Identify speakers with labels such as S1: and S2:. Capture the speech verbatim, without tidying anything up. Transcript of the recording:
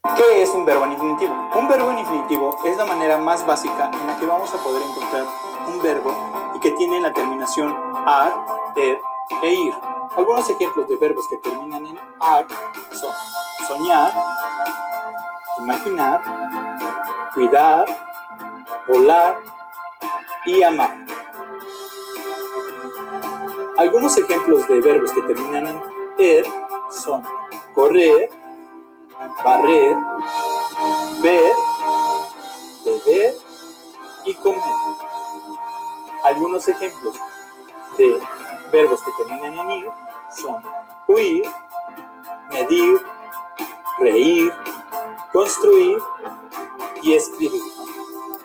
S1: ¿Qué es un verbo en infinitivo? Un verbo en infinitivo es la manera más básica en la que vamos a poder encontrar un verbo y que tiene la terminación ar, er e ir. Algunos ejemplos de verbos que terminan en ar son soñar, imaginar, cuidar, volar y amar. Algunos ejemplos de verbos que terminan en er son correr, barrer, ver, beber y comer. Algunos ejemplos de verbos que terminan en ir son huir, medir, reír, construir y escribir.